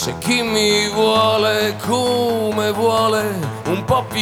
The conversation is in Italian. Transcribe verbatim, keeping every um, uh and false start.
C'è chi mi vuole come vuole, un po' più